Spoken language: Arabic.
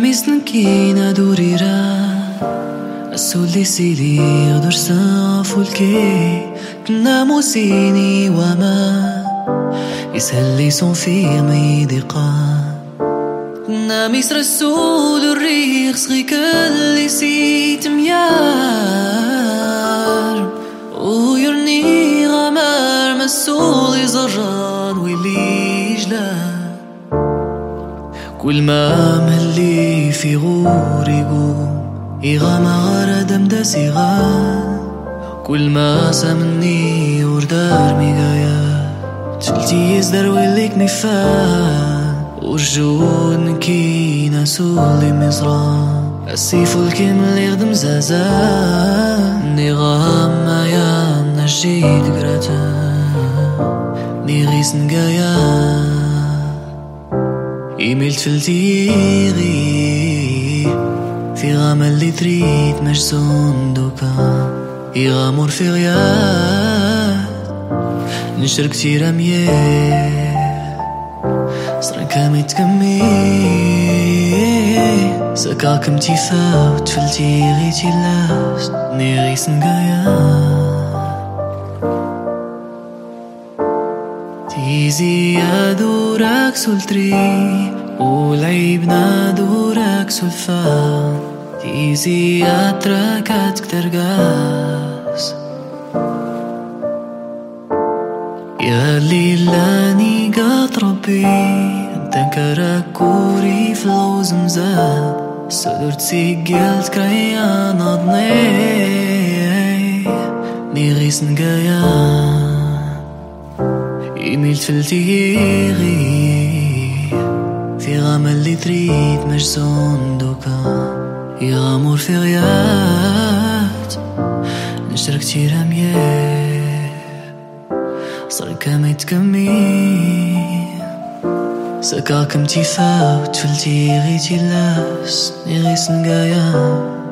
Namisnën kina durira Asulli sili dërsa fulke كنا موسيني وما يسهل صون في ميدقا كنا مصر السود الريق صغيك اللي سيت ميار ويرني غمار مسول زران واللي جلا كل ما ملي في غوري قوم إغامة غرد أمدا صغار كل ما سمني وردار ميغايا تلتي يزدر ويليك مفان والجود نكينا سولي مصران السيف الكمل يخدم زازان نغام ما يام نجيد قراتا نغيس نقايا إيميل تفلتيغي في غام اللي تريد مجزون دوكان يغامر في غياب نشرك كتير أميال صرا كامي تكمي سكاكم تيفا وتفلتي غيتي لاست نيغيس نقايا تيزي يا دورك سلتري والعيبنا دورك سلفان تيزي أتركت كترقاس يا ليلاني قات ربي انت كراكوري في الوزمزان صدرت سيقلت كريان أضني نيغيس نقايا إيميل تفلتيغي في غام اللي تريد مجزون دوكان يغامر في غيات نشتر كتير أميال صار كامي تكمي سكاكم تيفا وتفلتي غيتي لاس نغيس نقايا